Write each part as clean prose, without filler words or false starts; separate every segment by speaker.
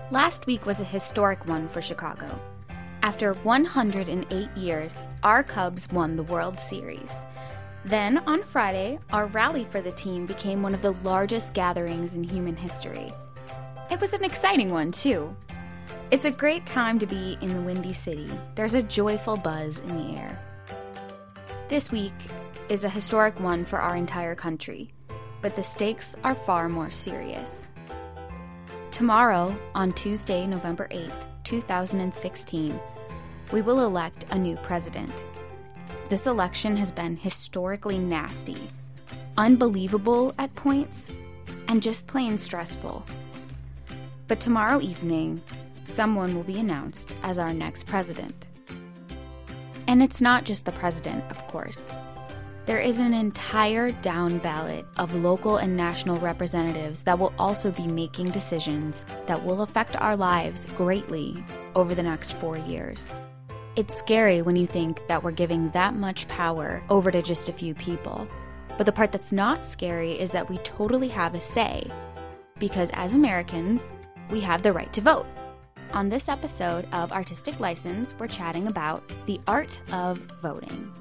Speaker 1: Last week was a historic one for Chicago. After 108 years, our Cubs won the World Series. Then, on Friday, our rally for the team became one of the largest gatherings in human history. It was an exciting one, too. It's a great time to be in the Windy City. There's a joyful buzz in the air. This week is a historic one for our entire country, but the stakes are far more serious. Tomorrow, on Tuesday, November 8th, 2016, we will elect a new president. This election has been historically nasty, unbelievable at points, and just plain stressful. But tomorrow evening, someone will be announced as our next president. And it's not just the president, of course. There is an entire down ballot of local and national representatives that will also be making decisions that will affect our lives greatly over the next 4 years. It's scary when you think that we're giving that much power over to just a few people. But the part that's not scary is that we totally have a say. Because as Americans, we have the right to vote. On this episode of Artistic License, we're chatting about the art of voting.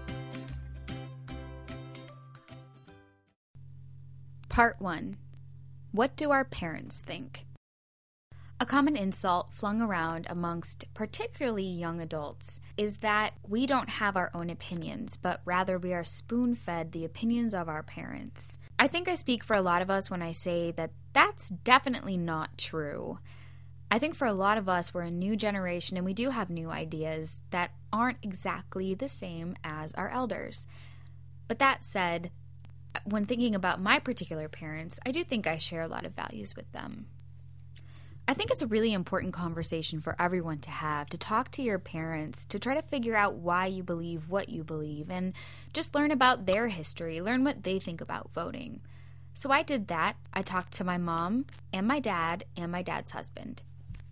Speaker 1: Part 1. What do our parents think? A common insult flung around amongst particularly young adults is that we don't have our own opinions, but rather we are spoon-fed the opinions of our parents. I think I speak for a lot of us when I say that that's definitely not true. I think for a lot of us, we're a new generation and we do have new ideas that aren't exactly the same as our elders. But that said, when thinking about my particular parents, I do think I share a lot of values with them. I think it's a really important conversation for everyone to have, to talk to your parents, to try to figure out why you believe what you believe, and just learn about their history, learn what they think about voting. So I did that. I talked to my mom and my dad's husband.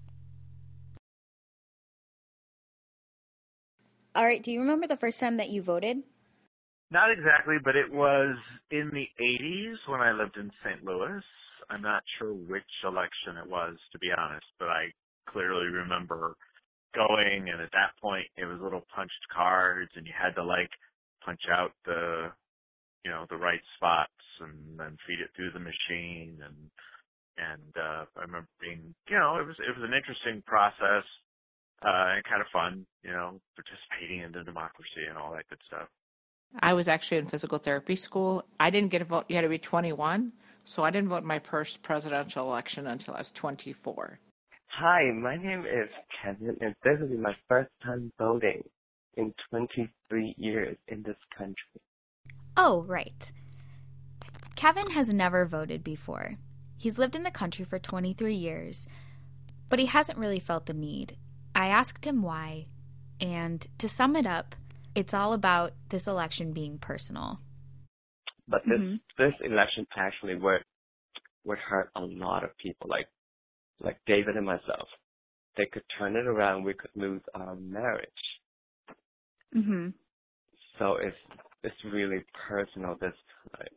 Speaker 1: All right, do you remember the first time that you voted?
Speaker 2: Not exactly, but it was in the 80s when I lived in St. Louis. I'm not sure which election it was, to be honest, but I clearly remember going, and at that point it was little punched cards, and you had to punch out the right spots and then feed it through the machine, and I remember being, it was an interesting process, and kind of fun, participating in the democracy and all that good stuff.
Speaker 3: I was actually in physical therapy school. I didn't get a vote. You had to be 21. So I didn't vote in my first presidential election until I was 24.
Speaker 4: Hi, my name is Kevin, and this will be my first time voting in 23 years in this country.
Speaker 1: Oh, right. Kevin has never voted before. He's lived in the country for 23 years, but he hasn't really felt the need. I asked him why, and to sum it up, it's all about this election being personal.
Speaker 4: But this election actually would hurt a lot of people, like David and myself. They could turn it around. We could lose our marriage.
Speaker 5: Mm-hmm.
Speaker 4: So it's really personal this time.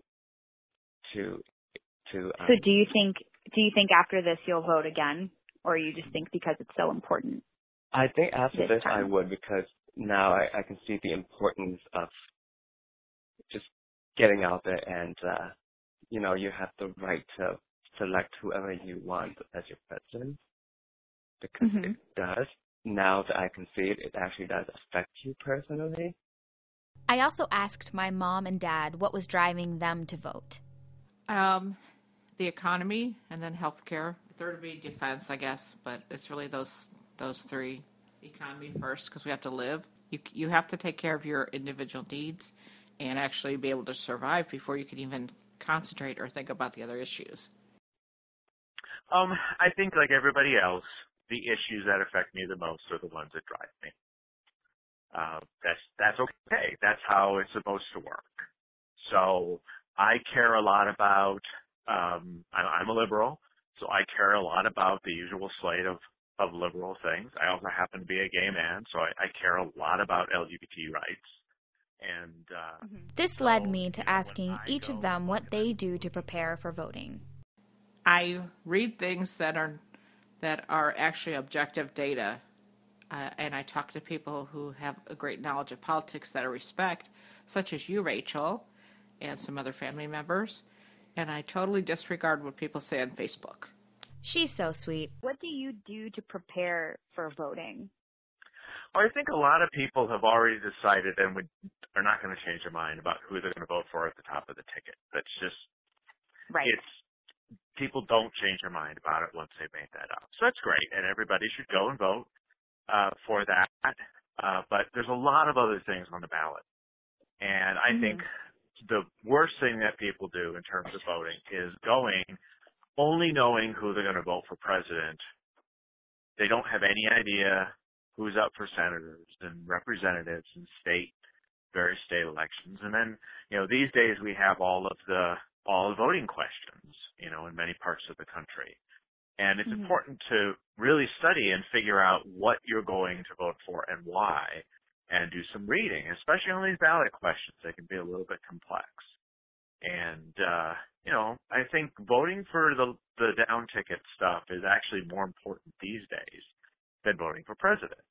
Speaker 5: So do you think after this you'll vote again, or you just think because it's so important?
Speaker 4: I think after this
Speaker 5: time?
Speaker 4: I would, because now I can see the importance of just getting out there, and you have the right to select whoever you want as your president, because it does. Now that I can see it, it actually does affect you personally.
Speaker 1: I also asked my mom and dad what was driving them to vote.
Speaker 3: The economy, and then healthcare. Third would be defense, I guess, but it's really those three. Economy first, because we have to live. You have to take care of your individual needs and actually be able to survive before you can even concentrate or think about the other issues.
Speaker 2: I think, like everybody else, the issues that affect me the most are the ones that drive me. That's okay. That's how it's supposed to work. So I care a lot about, I'm a liberal, so I care a lot about the usual slate of liberal things. I also happen to be a gay man, so I care a lot about LGBT rights. And
Speaker 1: this led me to asking each of them what they do to prepare for voting.
Speaker 3: I read things that are that are actually objective data. And I talk to people who have a great knowledge of politics that I respect, such as you, Rachel, and some other family members. And I totally disregard what people say on Facebook.
Speaker 1: She's so sweet.
Speaker 5: What do you do to prepare for voting?
Speaker 2: Well, I think a lot of people have already decided and are not going to change their mind about who they're going to vote for at the top of the ticket. That's just,
Speaker 5: Right.
Speaker 2: People don't change their mind about it once they've made that up. So that's great, and everybody should go and vote for that. But there's a lot of other things on the ballot. And I think the worst thing that people do in terms of voting is going only knowing who they're going to vote for president. They don't have any idea who's up for senators and representatives and various state elections. And then, these days we have all the voting questions, in many parts of the country. And it's important to really study and figure out what you're going to vote for and why, and do some reading, especially on these ballot questions. They can be a little bit complex. And, I think voting for the down ticket stuff is actually more important these days than voting for president.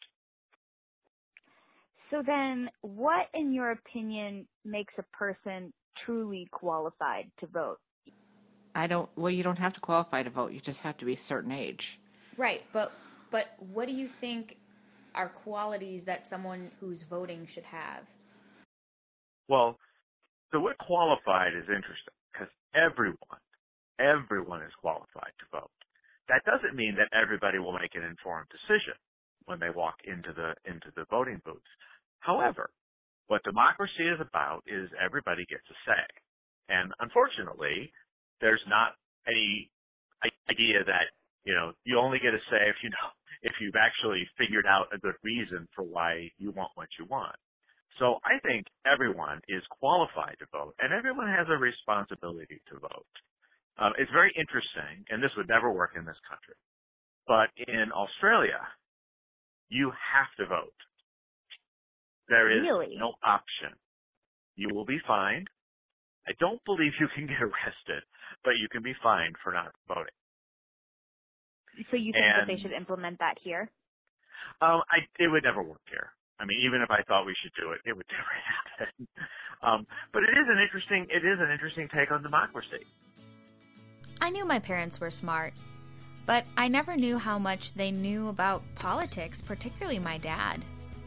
Speaker 5: So then, what, in your opinion, makes a person truly qualified to vote?
Speaker 3: You don't have to qualify to vote. You just have to be a certain age.
Speaker 1: Right, but what do you think are qualities that someone who's voting should have?
Speaker 2: Well, the word qualified is interesting because everyone is qualified to vote. That doesn't mean that everybody will make an informed decision when they walk into the voting booths. However, what democracy is about is everybody gets a say. And unfortunately, there's not any idea that, you only get a say if you've actually figured out a good reason for why you want what you want. So I think everyone is qualified to vote, and everyone has a responsibility to vote. It's very interesting, and this would never work in this country, but in Australia, you have to vote. There is no option. You will be fined. I don't believe you can get arrested, but you can be fined for not voting.
Speaker 5: So you think that they should implement that here?
Speaker 2: It would never work here. I mean, even if I thought we should do it, it would never happen. But it is an interesting take on democracy.
Speaker 1: I knew my parents were smart, but I never knew how much they knew about politics, particularly my dad.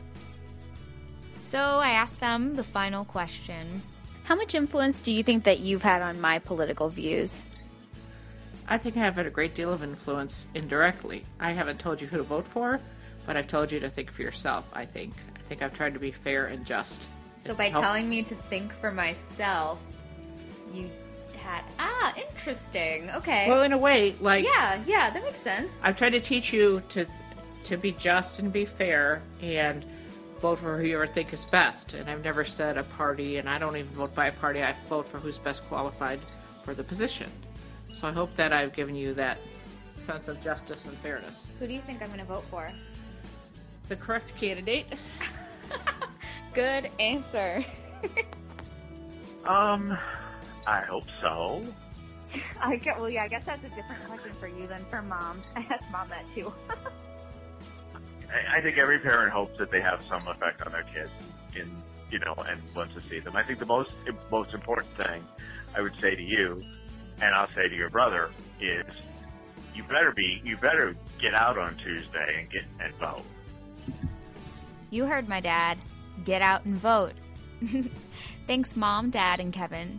Speaker 1: So I asked them the final question. How much influence do you think that you've had on my political views?
Speaker 3: I think I have had a great deal of influence indirectly. I haven't told you who to vote for, but I've told you to think for yourself, I think. I think I've tried to be fair and just.
Speaker 1: So by telling me to think for myself, you had... interesting. Okay.
Speaker 3: Well, in a way,
Speaker 1: Yeah, that makes sense.
Speaker 3: I've tried to teach you to be just and be fair and vote for who you ever think is best. And I've never said a party, and I don't even vote by a party. I vote for who's best qualified for the position. So I hope that I've given you that sense of justice and fairness.
Speaker 1: Who do you think I'm going to vote for?
Speaker 3: The correct candidate.
Speaker 1: Good answer.
Speaker 2: I hope so.
Speaker 5: I guess that's a different question for you than for Mom. I asked Mom that too.
Speaker 2: I think every parent hopes that they have some effect on their kids and wants to see them. I think the most important thing I would say to you, and I'll say to your brother, is you better get out on Tuesday and vote.
Speaker 1: You heard my dad. Get out and vote. Thanks, Mom, Dad, and Kevin.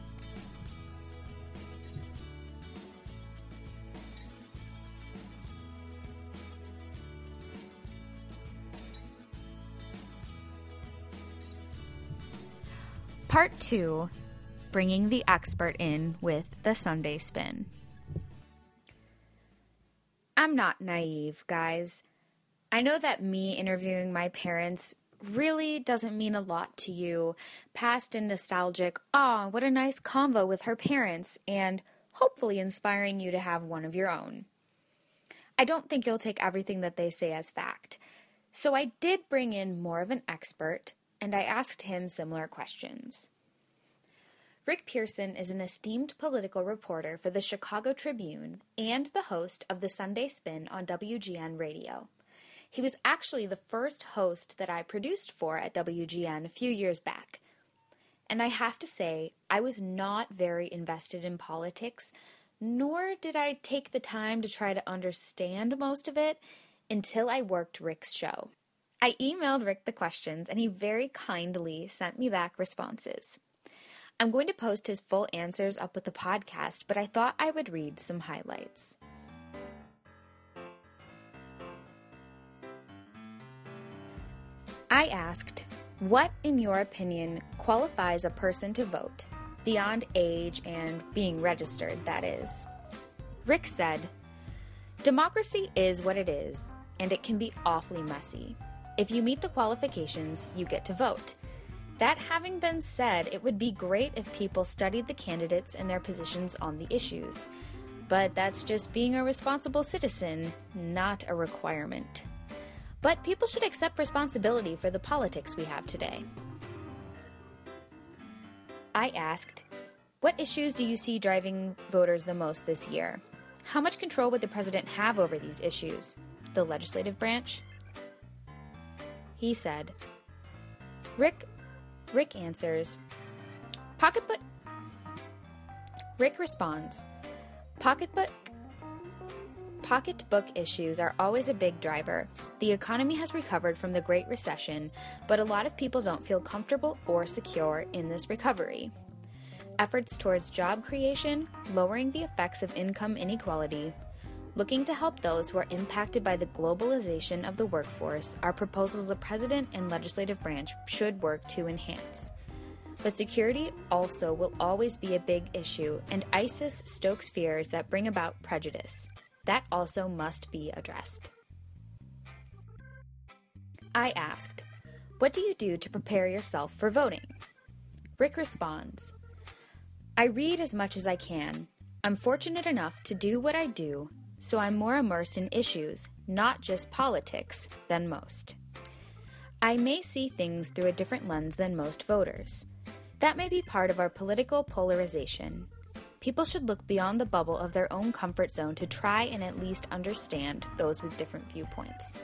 Speaker 1: Part 2, bringing the expert in with the Sunday spin. I'm not naive, guys. I know that me interviewing my parents really doesn't mean a lot to you, past and nostalgic, what a nice convo with her parents, and hopefully inspiring you to have one of your own. I don't think you'll take everything that they say as fact. So I did bring in more of an expert, and I asked him similar questions. Rick Pearson is an esteemed political reporter for the Chicago Tribune and the host of the Sunday Spin on WGN Radio. He was actually the first host that I produced for at WGN a few years back. And I have to say, I was not very invested in politics, nor did I take the time to try to understand most of it until I worked Rick's show. I emailed Rick the questions, and he very kindly sent me back responses. I'm going to post his full answers up with the podcast, but I thought I would read some highlights. I asked, what, in your opinion, qualifies a person to vote, beyond age and being registered, that is? Rick said, democracy is what it is, and it can be awfully messy. If you meet the qualifications, you get to vote. That having been said, it would be great if people studied the candidates and their positions on the issues. But that's just being a responsible citizen, not a requirement. But people should accept responsibility for the politics we have today. I asked, what issues do you see driving voters the most this year? How much control would the president have over these issues? The legislative branch? He said, Rick answers, pocketbook. Rick responds, pocketbook issues are always a big driver. The economy has recovered from the Great Recession, but a lot of people don't feel comfortable or secure in this recovery. Efforts towards job creation, lowering the effects of income inequality, looking to help those who are impacted by the globalization of the workforce are proposals the president and legislative branch should work to enhance. But security also will always be a big issue, and ISIS stokes fears that bring about prejudice. That also must be addressed. I asked, what do you do to prepare yourself for voting? Rick responds, I read as much as I can. I'm fortunate enough to do what I do, so I'm more immersed in issues, not just politics, than most. I may see things through a different lens than most voters. That may be part of our political polarization. People should look beyond the bubble of their own comfort zone to try and at least understand those with different viewpoints.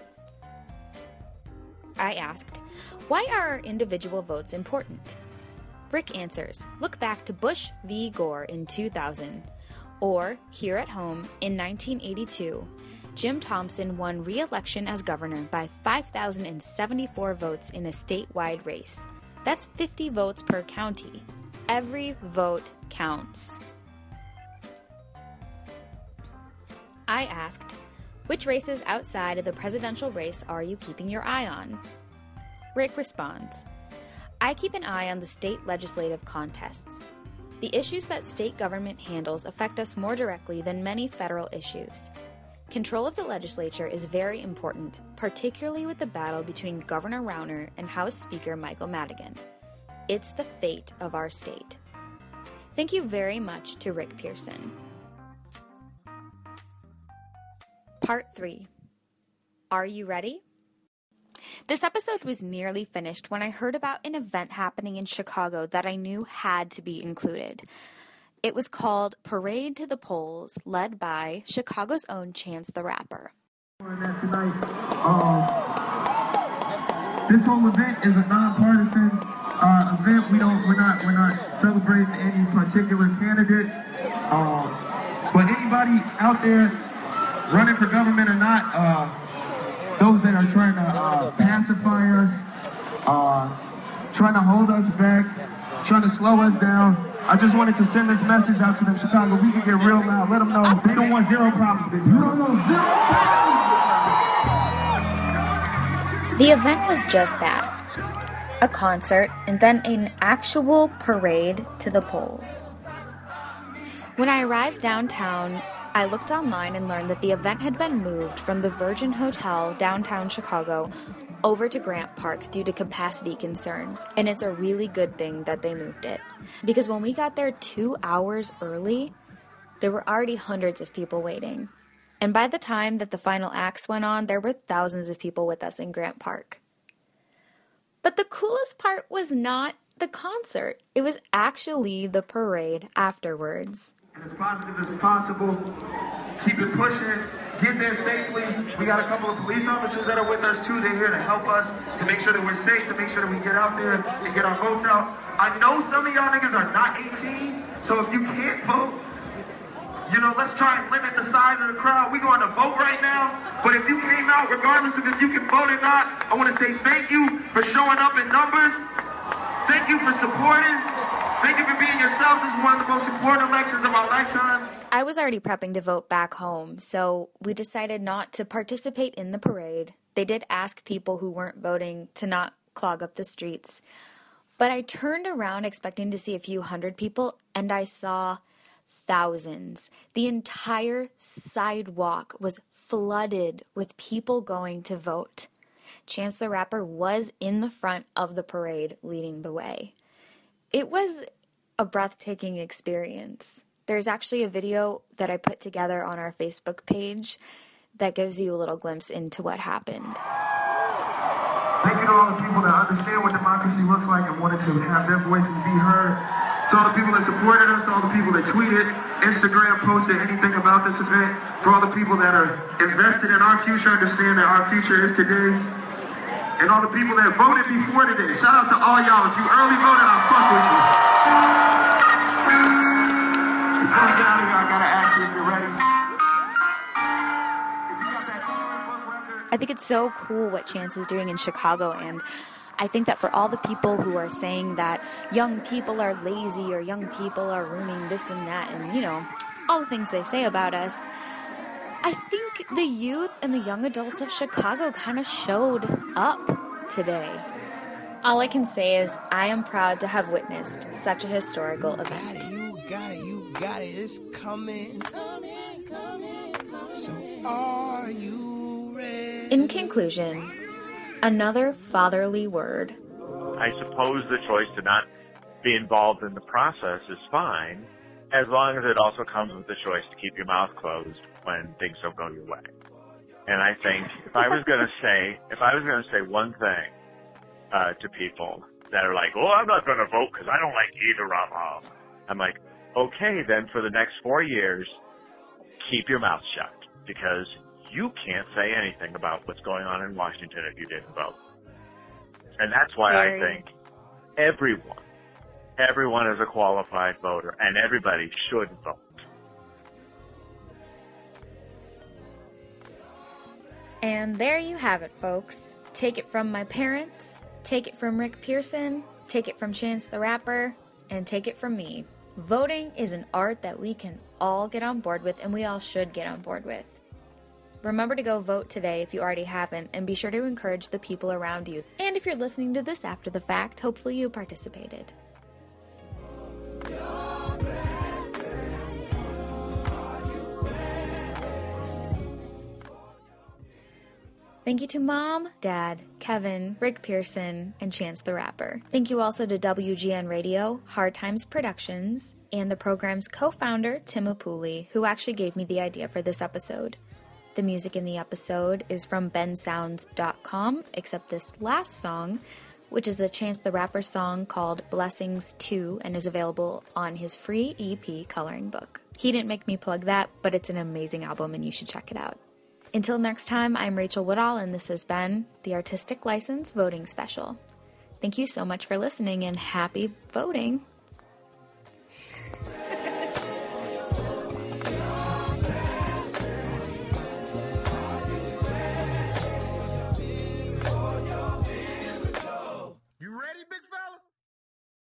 Speaker 1: I asked, why are our individual votes important? Rick answers, look back to Bush v. Gore in 2000. Or, here at home, in 1982, Jim Thompson won re-election as governor by 5,074 votes in a statewide race. That's 50 votes per county. Every vote counts. I asked, which races outside of the presidential race are you keeping your eye on? Rick responds, I keep an eye on the state legislative contests. The issues that state government handles affect us more directly than many federal issues. Control of the legislature is very important, particularly with the battle between Governor Rauner and House Speaker Michael Madigan. It's the fate of our state. Thank you very much to Rick Pearson. Part 3. Are you ready? This episode was nearly finished when I heard about an event happening in Chicago that I knew had to be included. It was called Parade to the Polls, led by Chicago's own Chance the Rapper.
Speaker 6: Tonight, this whole event is a nonpartisan event. We're not celebrating any particular candidates. But anybody out there running for government or not, those that are trying to pacify us, trying to hold us back, trying to slow us down, I just wanted to send this message out to them. Chicago, we can get real loud. Let them know they don't want zero problems, baby. You don't know zero problems!
Speaker 1: The event was just that. A concert and then an actual parade to the polls. When I arrived downtown, I looked online and learned that the event had been moved from the Virgin Hotel downtown Chicago over to Grant Park due to capacity concerns, and it's a really good thing that they moved it. Because when we got there 2 hours early, there were already hundreds of people waiting. And by the time that the final acts went on, there were thousands of people with us in Grant Park. But the coolest part was not the concert. It was actually the parade afterwards.
Speaker 6: And as positive as possible, keep it pushing, get there safely. We got a couple of police officers that are with us too. They're here to help us, to make sure that we're safe, to make sure that we get out there and get our votes out. I know some of y'all niggas are not 18, so if you can't vote, let's try and limit the size of the crowd. We going to vote right now, but if you came out, regardless of if you can vote or not, I want to say thank you for showing up in numbers. Thank you for supporting. Thank you for being yourselves. This is one of the most important elections of our lifetimes.
Speaker 1: I was already prepping to vote back home, so we decided not to participate in the parade. They did ask people who weren't voting to not clog up the streets. But I turned around expecting to see a few hundred people, and I saw thousands. The entire sidewalk was flooded with people going to vote. Chance the Rapper was in the front of the parade leading the way. It was a breathtaking experience. There's actually a video that I put together on our Facebook page that gives you a little glimpse into what happened.
Speaker 6: Thank you to all the people that understand what democracy looks like and wanted to have their voices be heard. To all the people that supported us, to all the people that tweeted, Instagram posted anything about this event. For all the people that are invested in our future, understand that our future is today. And all the people that voted before today. Shout out to all y'all. If you early voted, I fuck with you. Before we get out of here, I gotta ask you if you're ready.
Speaker 1: I think it's so cool what Chance is doing in Chicago, and I think that for all the people who are saying that young people are lazy or young people are ruining this and that and, all the things they say about us, I think the youth and the young adults of Chicago kind of showed up today. All I can say is I am proud to have witnessed such a historical event.
Speaker 7: You got it, it's coming. So are you ready?
Speaker 1: In conclusion, another fatherly word.
Speaker 2: I suppose the choice to not be involved in the process is fine, as long as it also comes with the choice to keep your mouth closed when things don't go your way. And I think if I was going to say one thing to people that are like, I'm not going to vote because I don't like either of them, I'm like, okay, then for the next 4 years, keep your mouth shut, because you can't say anything about what's going on in Washington if you didn't vote. And that's why I think everyone is a qualified voter, and everybody should vote.
Speaker 1: And there you have it, folks. Take it from my parents, take it from Rick Pearson, take it from Chance the Rapper, and take it from me. Voting is an art that we can all get on board with, and we all should get on board with. Remember to go vote today if you already haven't, and be sure to encourage the people around you. And if you're listening to this after the fact, hopefully you participated. Thank you to Mom, Dad, Kevin, Rick Pearson, and Chance the Rapper. Thank you also to WGN Radio, Hard Times Productions, and the program's co-founder, Tim Apuli, who actually gave me the idea for this episode. The music in the episode is from bensounds.com, except this last song, which is a Chance the Rapper song called Blessings 2 and is available on his free EP coloring book. He didn't make me plug that, but it's an amazing album and you should check it out. Until next time, I'm Rachel Woodall, and this has been the Artistic License Voting Special. Thank you so much for listening, and happy voting!